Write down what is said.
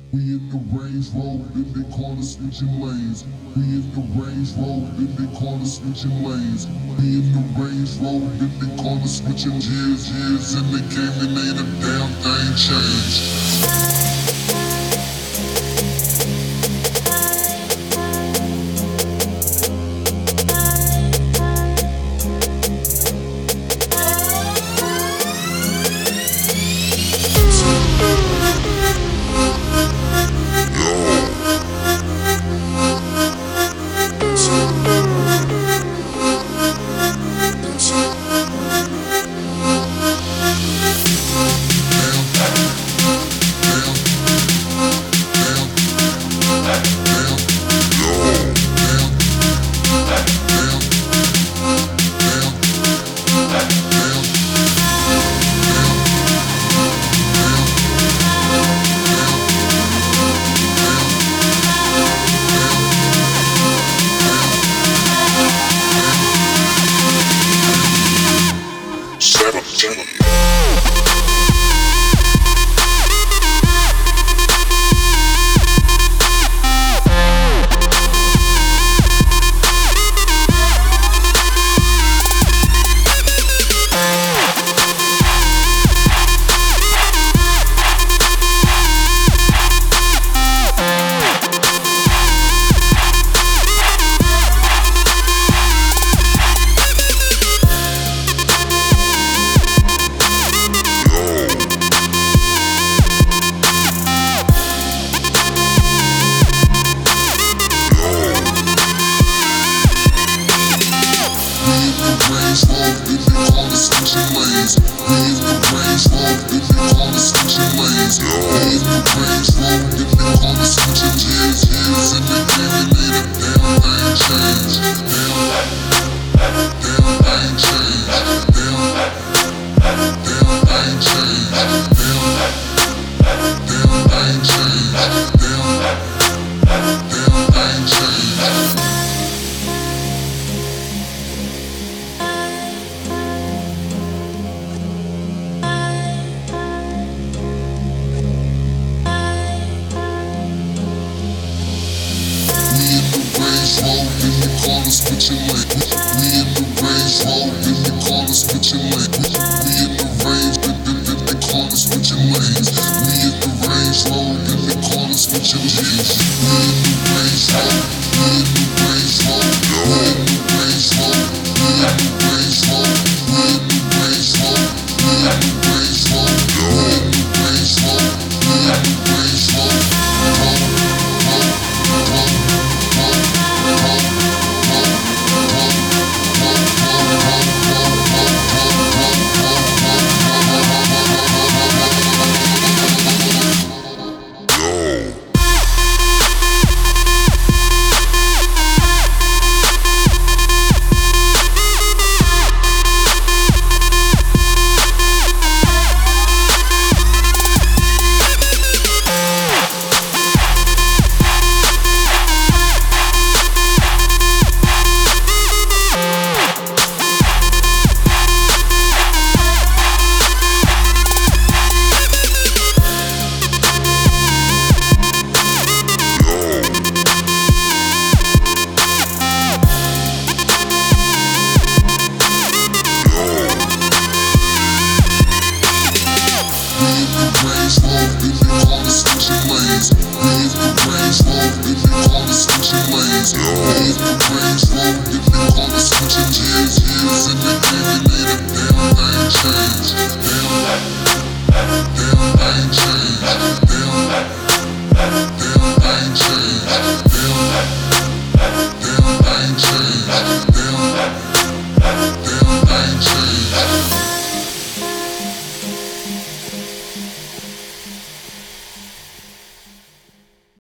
We in the Range Road, in the corner switching lanes. We in the Range Road, in the corner switching lanes. We in the Range Road, in the corner switching years in the game and ain't a damn thing changed. Switching lanes. We in the Range Road, in the corner switching lanes. We in the Range, in the corner switching lanes. We in the Range Road, in the corner switching lanes.